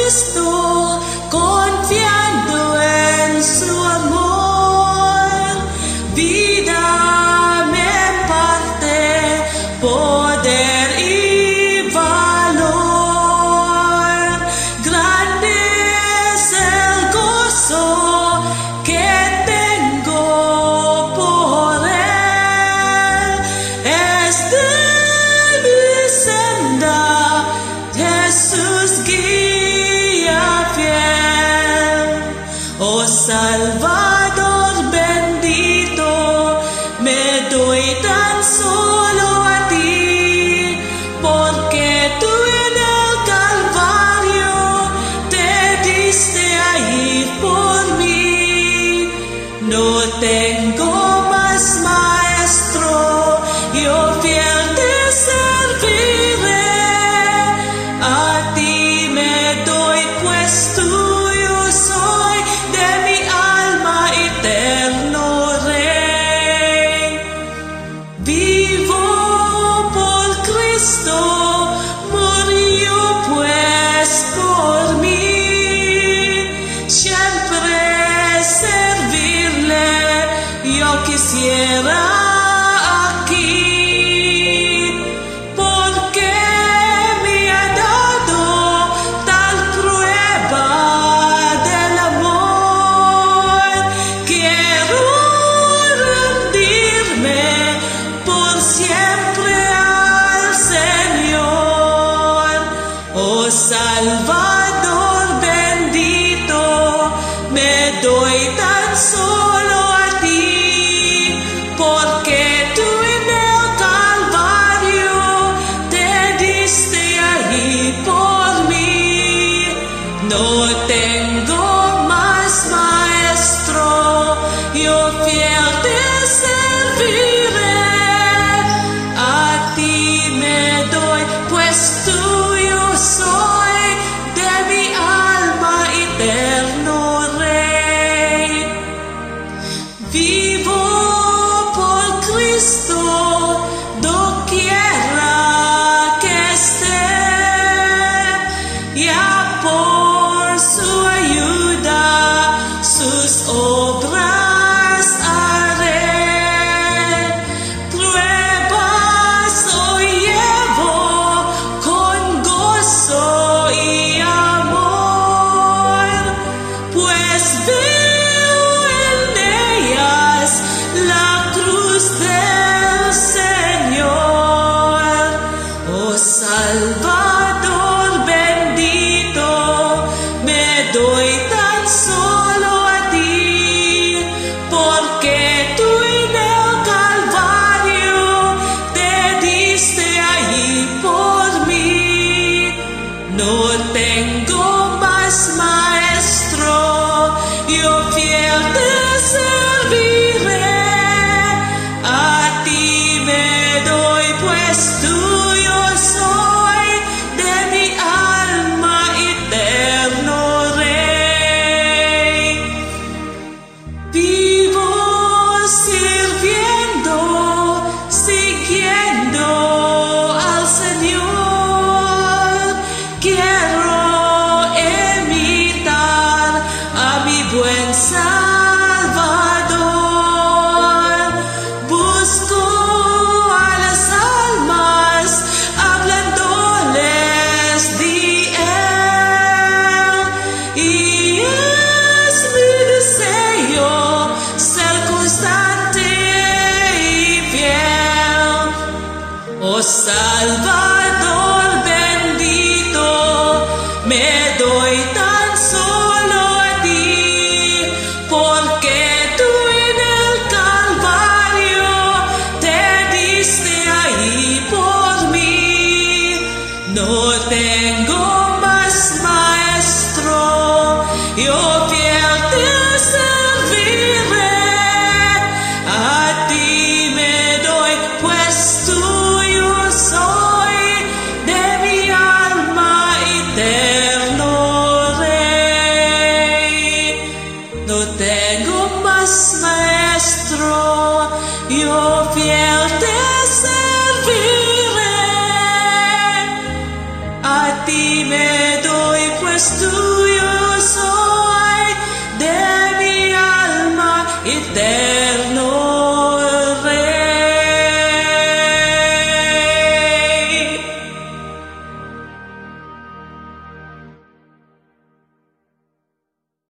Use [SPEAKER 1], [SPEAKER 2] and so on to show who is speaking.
[SPEAKER 1] Cristo, confiando en su amor, vida me imparte poder y valor. Grande es el gozo que tengo por él, es de mi senda Jesús guía fiel. Oh Salvador bendito, me doy tan solo a ti, porque tú en el Calvario te diste ahí por mí. No tengo más maestro, yo fiel te serviré. A ti me doy, pues tuyo soy, de mi alma eterno Rey. Vivo por Cristo, murió pues por mí. Siempre servirle yo quisiera aquí, porque me ha dado tal prueba del amor. Quiero rendirme por siempre al Señor. Oh Salvador bendito, me doy tan solo a ti, porque tú en el Calvario te diste ahí por mí. No tengo más maestro, yo fiel te serviré. A ti me doy, pues tuyo soy, de mi alma eterno Rey. Vivo por Cristo, doquiera que esté, ya por su ayuda sus obras haré. Pruebas hoy llevo con gozo y amor, pues veo en ellas la cruz del Señor. Oh Salvador bendito, me doy tan solo a ti, porque tú en el Calvario te diste ahí por mí. No tengo más maestro, yo fiel te serviré. A ti me doy, pues tuyo soy, de mi alma eterno Rey. Vivo sirviendo, siguiendo al Señor. Quiero imitar a mi buen Salvador. Busco a las almas, hablándoles de él, y es mi deseo ser constante y fiel. Oh Salvador bendito, me doy tan solo a ti, porque tú en el Calvario te diste ahí por mí. No tengo más maestro, yo fiel te serviré. A ti me doy, pues tuyo soy, de mi alma eterno Rey. No te